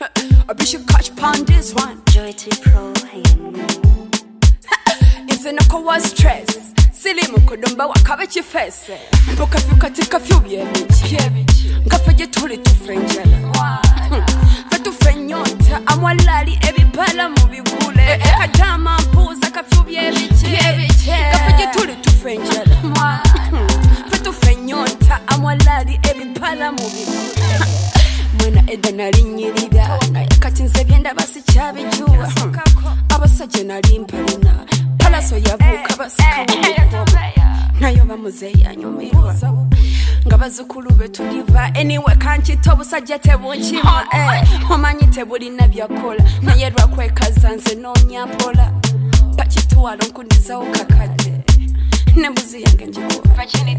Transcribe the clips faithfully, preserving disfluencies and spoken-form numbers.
I wish you catch pound this one. Joy to pro and Inse nako wa stress. Sili mukudomba wakabe chifese. Mpoka fyuka tika fyubye bichi. Ngafeje tuli tufrenjela. Fetu frenyota amwalali ebipala mubigule. Kajama mpuza kafyubye bichi. Ngafeje tuli tufrenjela. Fetu frenyota amwalali ebipala mubigule. Mwena eda nalinyirira. Kati nze byenda basi chabijua. Abasaje nalimpalina. Palaso yabuka basika mubikoba. Nayo bamuzeya nyumirwa. Ngabazukulu betuliva. Anyway kanchi tobusaje tebunchima. Omanyi tebuli nabyakola. Naye lwakwekaza nze nonyampola. Pachituwalo nkundiza ukakade. Nembuzi yange njikuwa.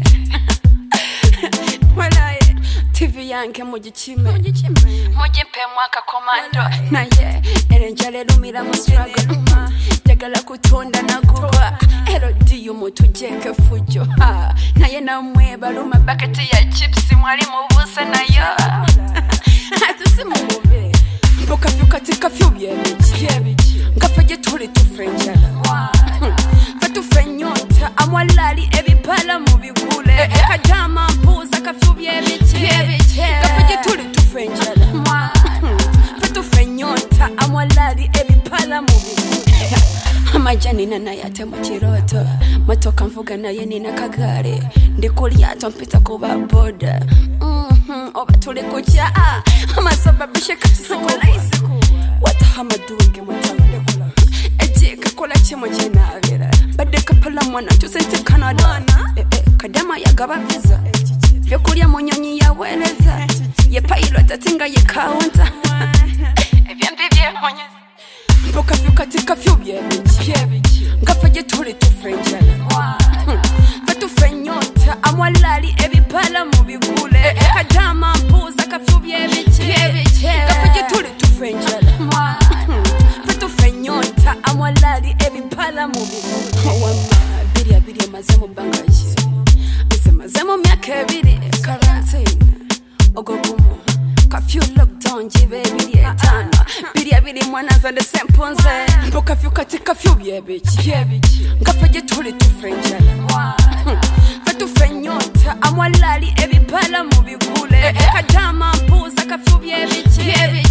Walaye T V yange mugichime mugimpe mwaka komando naye erenjale lumira mu struggle jagala kutonda nagugwa elodi yomuntu jeke fujo naye namwe baluma bucket ya chips mwali mubuse nayo atusimubube mpoka fyuka tika fyubye bichi ngafaje tuli tufrenjala fatu frenyota amwalali ebipala mubigule kajama mpuza kafyubye bichi kafaje tuli tufrenjala fatu frenyota amwalali ebipala mubigule amajani nana yate mu kiroto matoka mvuga naye nina kagare ndikulyato mpita kuba boda mhm oba tuli kucha amasababishe kasisokola wata hamadunge mutawde kula ejeka kola chemo chenavera bade kapala mwana tusente Canada eh, eh, kadama yagaba visa byokulya munyonyi yaweleza ye pilot atinga ye counter ebyembe byemonyeza mpoka fyuka tika fyubye bichi ngafaje tuli tufrenjala fatu frenyota amwalali ebipala mubigule kajama mpuza kafyubye bichi ngafaje tuli tufrenjala fatu frenyota amwalali ebipala mubigule wama biria biria mazemo bangaji ise mazemo myaka ebiri quarantine ogogumo kafyu lockdown jibe biria tano biria biri mwana zande semponze mpoka fyuka tika fyubye bichi ngafaje tuli tufrenjala fatu frenyota amwalali ebipala mubigule kajama mpuza kafyubye bichi